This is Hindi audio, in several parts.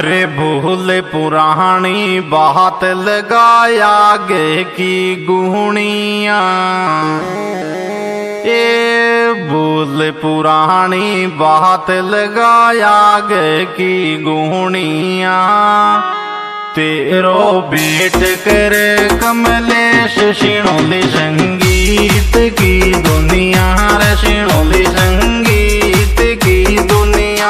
अरे भूल पुरानी बात लगाया गे की गुहनिया, ये भूल पुरानी बात लगाया गे की गुहनिया। तेरो भेंट करे कमलेश शिणोली संगीत की दुनिया रे, शिणोली संगीत की दुनिया।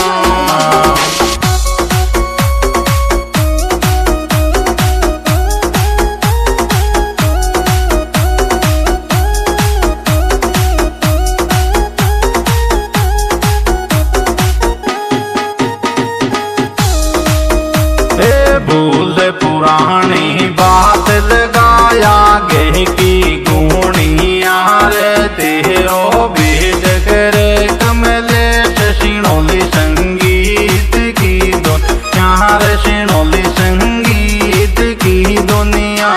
भूल पुरानी बात लगाया गे की गुहनिया रे, तेरो भेंट करे कमलेश शिणोली संगीत की दुनिया रे, शिणोली संगीत की दुनिया।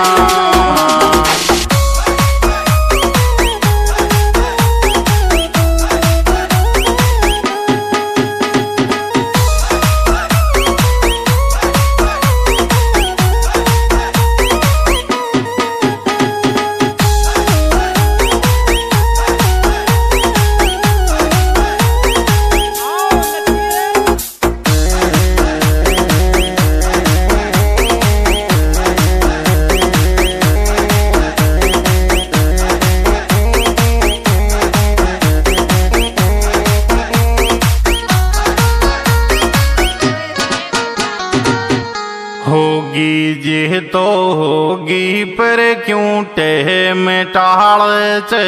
होगी जे तो होगी पर क्यों टेम टाल चे,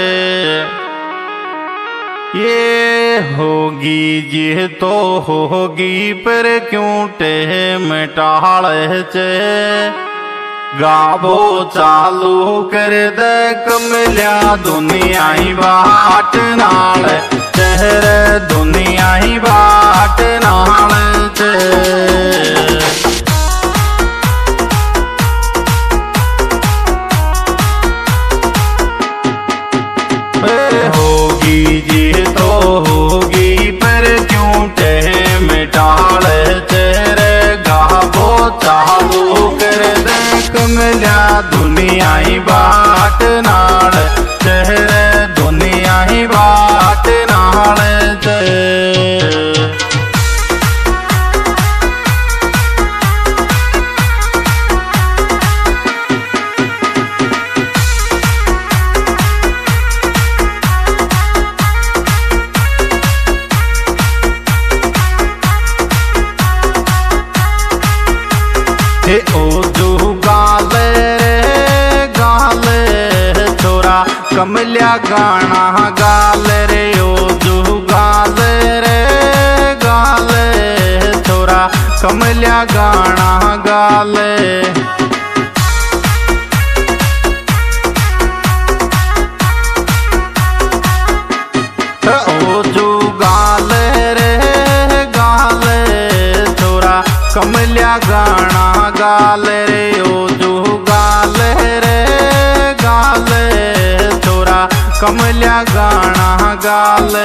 ये होगी जे तो होगी पर क्यों टेम टाल चे। गावो चालू कर दे कमलिया दुनिया ही बाट नाल चेहर, दुनिया ही बाट नाल चे। होगी जी तो होगी पर क्यों टेम टाल चेहरे, गावो चालू कर दे कमलिया दुनिया ही बाट नाल चेहरे, दुनिया ही बाट नाल चेहरे। ओ जो गाले रे गाले छोरा कमलिया गाना गाले रे, ओ जो गाले रे गाले छोरा कमलिया गाना गाले। ओ जो गाले रे गाले छोरा कमलिया गाना गाले रे, ओ जो गाले रे गाले छोरा कमलिया गाना गाले।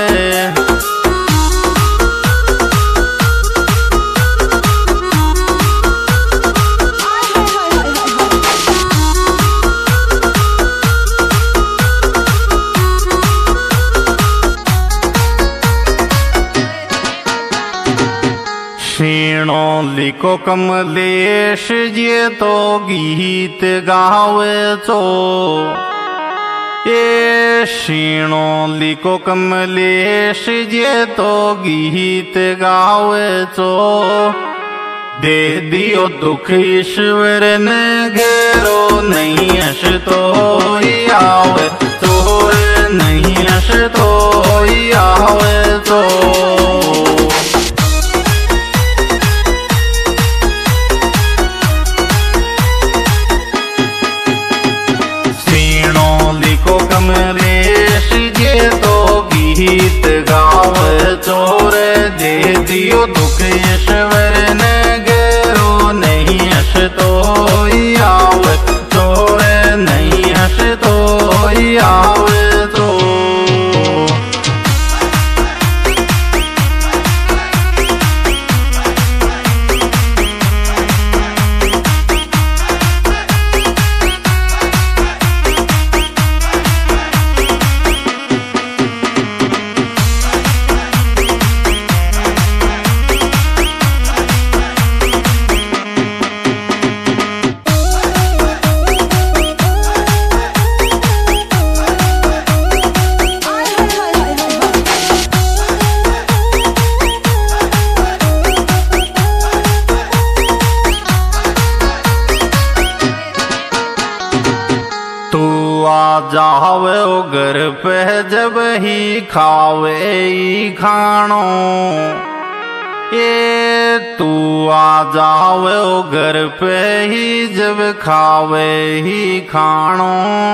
शिणोली को कमलेश जे तो गीत गावे चो, ये शिणोली को कमलेश जे तो गीत गावे चो। दे दियो दुख ईश्वर ने घेरो, नहीं हस तो आवे चोर, नहीं हस तो आवे चो। कमलेश जे तो गीत गावे चोर, दे दियो दुख ईश्वर ने घेरो, नहीं हस तो आवे चोर, नहीं हस तो आवे तो। जावे ओ घर पे जब ही खावे ही खानो। ये तू आ जावे ओ घर पे ही जब खावे ही खानो।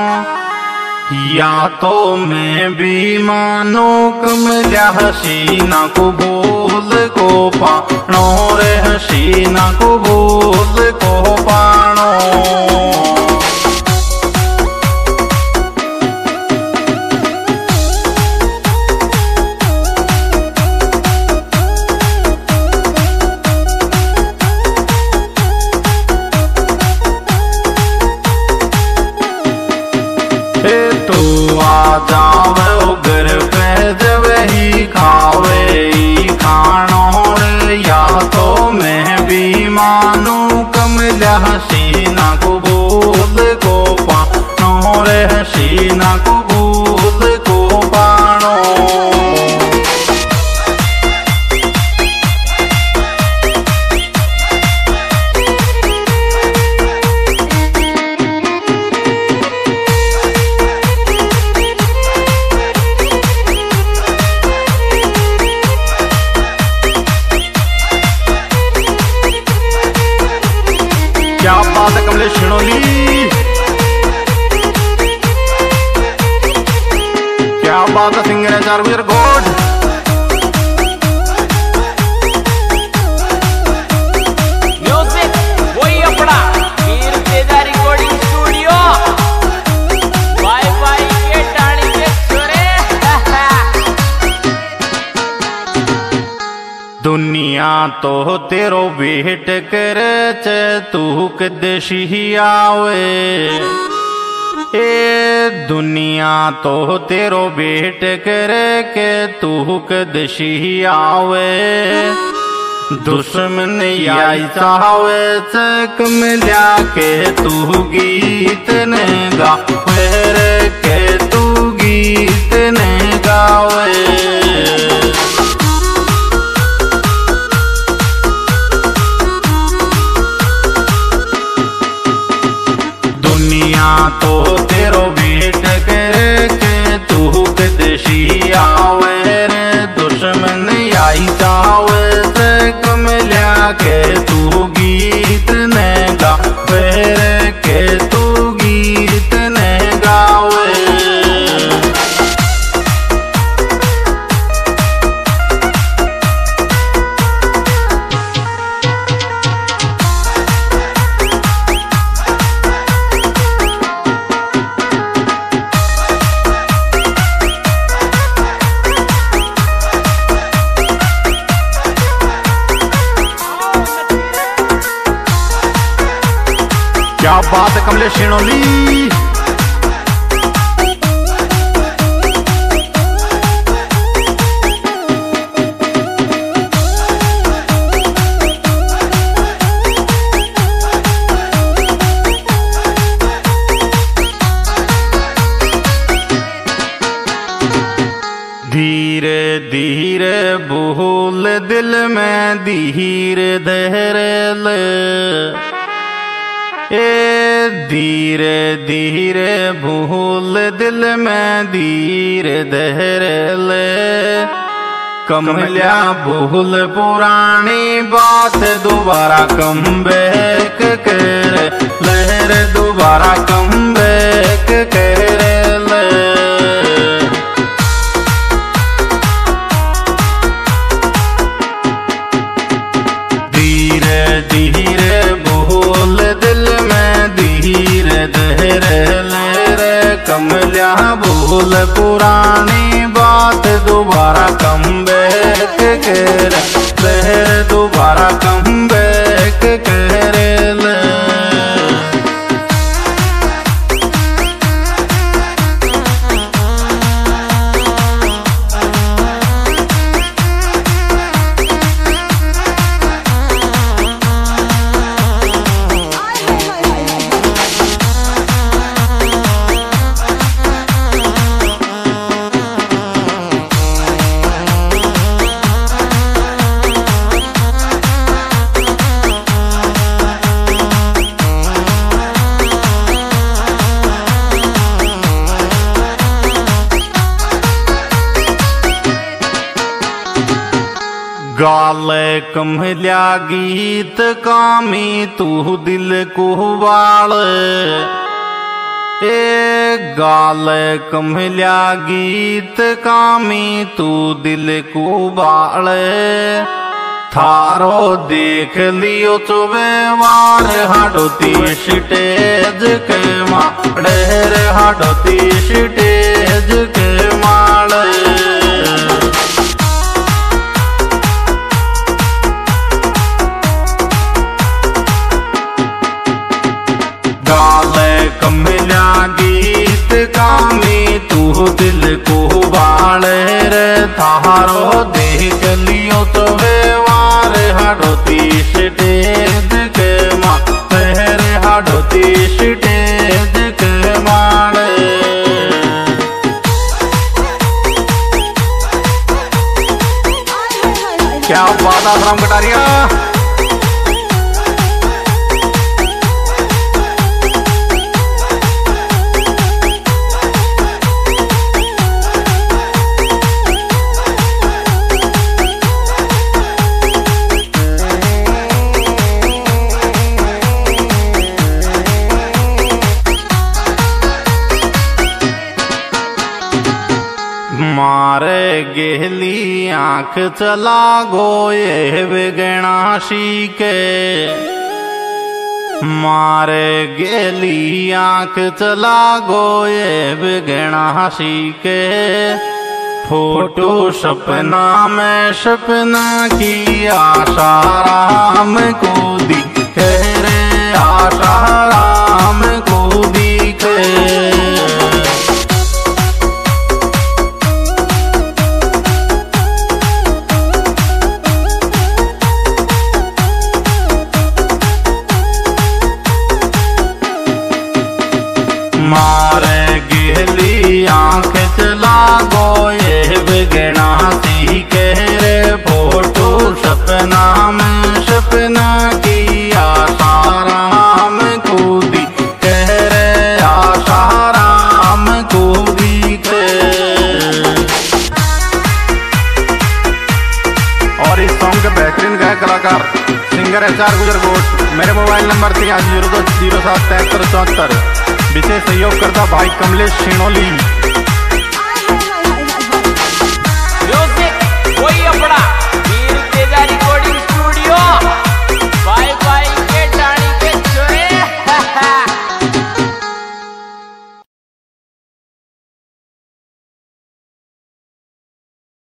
या तो मैं भी मानो कमला हसीना को भूल को पानो रे हसीना को भूल को पानो। तू आ जावे ओ घर पे जब ही खावे ही खानो रे। या तो मैं भी मानू कमला हसीना को भूल को पानो रे हसीना को भूल को पानो। क्या बात है कमलेश शिणोली, क्या बात है सिंगर चारवीर गोड। म्यूजिक वही अपना Veer Teja recording studio by by के टाणी के छोरे। दुनिया तो तेरो भेंट करे चे तू कदशी आवे। ए दुनिया तो तेरो भेंट करे के तू कदशी आवे। दुश्मन आई चावे चक मिला के तू गीत ने गावे रे के तू गीत ने गावे। दुनिया तो तेरो भेंट करे के तू कदशी आवे रे। दुश्मन आई चावे से कमला के तू गीत ने गावे रे के तू गीत ने गावे। क्या बात है कमलेश शिणोली, धीरे धीरे भूल दिल में धीरे धरे ले। ए धीरे धीरे भूल दिल में धीरे धरे ले। कमलिया भूल पुरानी बात दोबारा कम बैक कर लहर दोबारा कम बैक कर ले। धीरे धीरे भूल दिल में धीरे धरे ले। कमलिया भूल पुरानी बात दोबारा कम बैक कर लहर दोबारा कम बैक कर ले। कमल्या गीत कामी तू दिल को बाल ए गाल कमल्या गीत कामी तू दिल को बाल थारो देख लियो तो व्यवहार हाडोती स्टेज के माड़े हाडोती स्टेज के माड़े कमल्या गीत कामी तू दिल को बाले रे थारो देख लियो तो व्यवहार हाडोती स्टेज के मारे हाडोती स्टेज के मारे क्या बात आश्रम कटारिया मारे गेली आंख चला गोये विगणाशी के मारे गेली आंख चला गोये विगणाशी के फोटो सपना में सपना की आशा राम को दिखे रे आशा राम को दिखे मारे गेली आंख चला गोये विगना सी कह रे फोटो सपना में सपना की आशा राम को दी कह रे आशा राम को दी और इस सॉन्ग के बेहतरीन गायक कलाकार सिंगर HR गुजर घोष। मेरे मोबाइल नंबर 8302077374। विशेष सहयोग करता भाई कमलेश शिणोली।